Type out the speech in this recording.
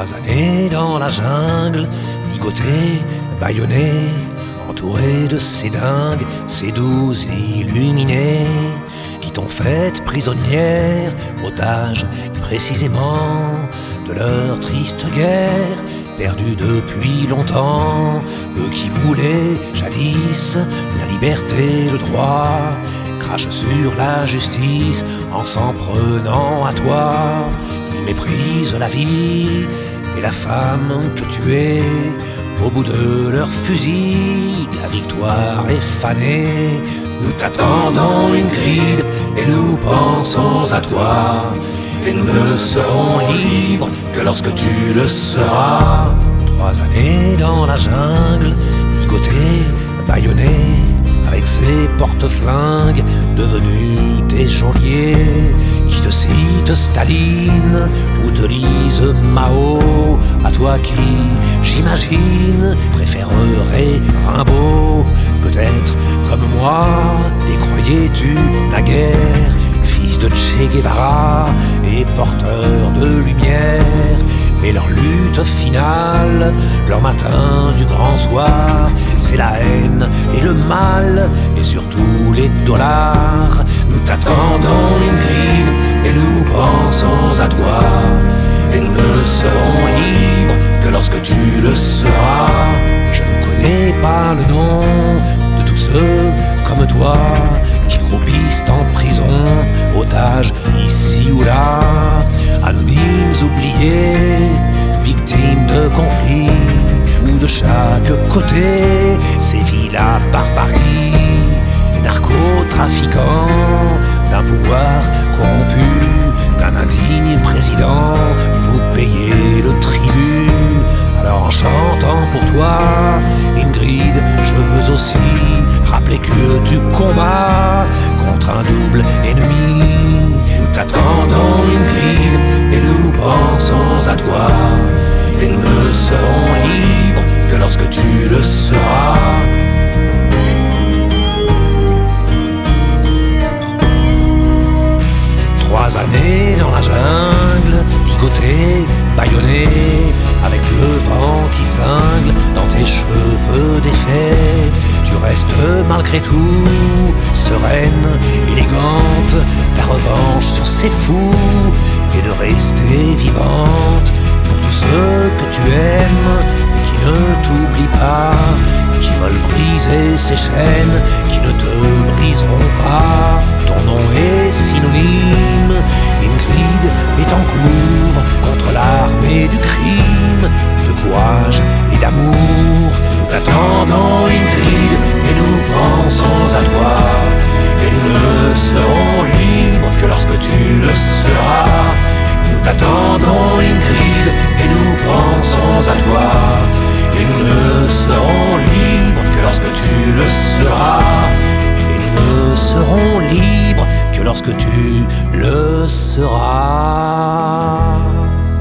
3 années dans la jungle, ligoté, bâillonné, entouré de ces dingues, ces douze illuminés qui t'ont faite prisonnière, otage précisément de leur triste guerre, perdue depuis longtemps. Eux qui voulaient jadis la liberté, le droit, crachent sur la justice en s'en prenant à toi. Ils méprisent la vie et la femme que tu es. Au bout de leur fusil, la victoire est fanée. Nous t'attendons, Ingrid, et nous pensons à toi. Et nous ne serons libres que lorsque tu le seras. 3 années dans la jungle, ligoté, bâillonné, avec ses porte-flingues devenus des geôliers qui te citent Staline ou te lisent Mao. À toi qui, j'imagine, préférerais Rimbaud. Peut-être comme moi, et croyais-tu naguère, fils de Che Guevara et porteur de lumière. Mais leur lutte finale, leur matin du grand soir, c'est la haine et le mal, et surtout les dollars. Nous t'attendons, Ingrid, et nous pensons à toi. Et nous ne serons libres que lorsque tu le seras. Je ne connais pas le nom de tous ceux comme toi qui croupissent en prison, otages ici ou là, anonymes oubliés, victimes de conflits, où de chaque côté sévit la barbarie. Narcotrafiquants d'un pouvoir corrompu, d'un indigne président, vous payez le tribut. Alors en chantant pour toi, Ingrid, je veux aussi rappeler que tu combats contre un double ennemi. Nous t'attendons, Ingrid, et nous pensons à toi. Et nous ne serons libres que lorsque tu le seras. Trois années dans la jungle, ligoté, bâillonné, avec le vent qui cingle dans tes cheveux défaits. Tu restes malgré tout sereine, élégante, ta revanche sur ces fous et de rester vivante pour tous ceux que tu aimes et qui ne t'oublient pas, qui veulent briser ces chaînes, qui ne te briseront pas. Ton nom est synonyme, Ingrid Betancourt, contre l'armée du crime, de courage et d'amour. Nous t'attendons, Ingrid, et nous pensons à toi. Et nous ne serons libres que lorsque tu le seras. Nous t'attendons, Ingrid, et nous pensons à toi. Et nous ne serons libres que lorsque tu le seras. Et nous ne serons libres que lorsque tu le seras.